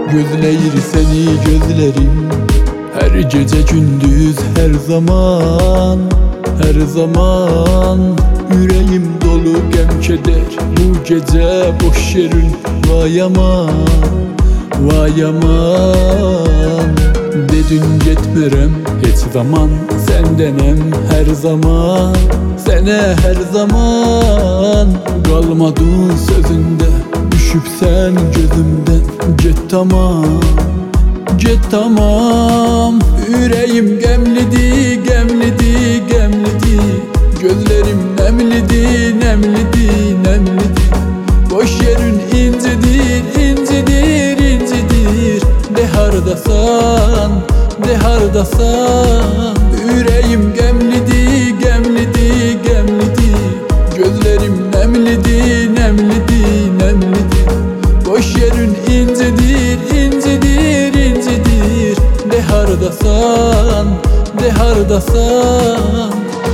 Gözleyir seni gözlerim, her gece gündüz her zaman. Her zaman yüreğim dolu gəm keder, bu gece boş yerin vay aman. Vay aman, dedin getmirəm heç zaman, sendenem her zaman. Sene her zaman kalmadın sözünde, düşüp sen gözümden. Get tamam, get tamam. Yüreğim gemlidi, gemlidi, gemlidi. Gözlerim nemlidi, nemlidi, nemlidi. Boş yerin incidir, incidir, incidir. De hardasan, de hardasan. Yüreğim gemlidi, gemlidi, gemlidi. Gözlerim nemlidi, nemlidi, nemlidi. Boş yerin incidir, incidir, incidir. De hardasan, de hardasan.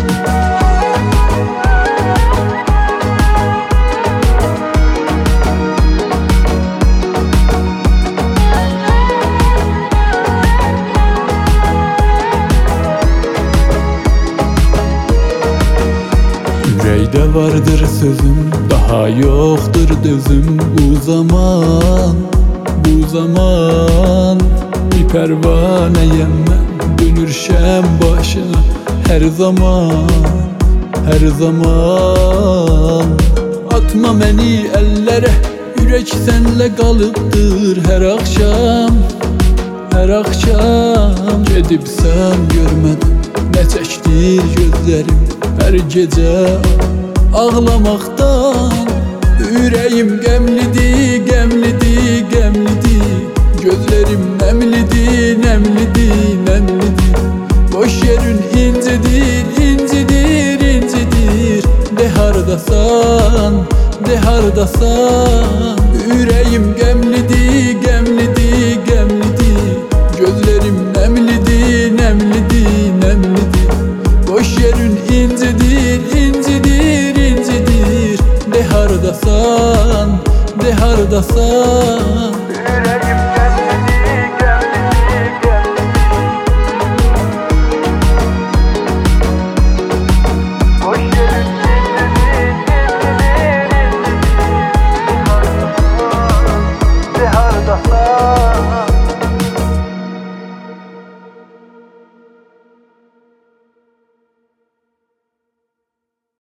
Yüreğde vardır sözüm, daha yoktur dözüm. Bu zaman, bu zaman bir pervaneyem ben, dönürşem başına her zaman. Her zaman atma beni ellere, yürek senle kalıptır her akşam. Her akşam gedib sen görmedin, ne çektir gözlerim her gece ağlamaktan. Yüreğim gemlidi, gemlidi, gemlidi. Gözlerim nemlidi, nemlidi, nemlidi. Boş yerin incidir, incidir, incidir. De hardasan, de hardasan. Yüreğim gemlidi, gemlidi, gemlidi. Gözlerim nemlidi, nemlidi, nemlidi. Boş yerin incidir, incidir, incidir. De hardasan, de hardasan. Yüreğim gemlidi, gemlidi, gemlidi. Boş yerin incidir, incidir, incidir. De hardasan, de hardasan.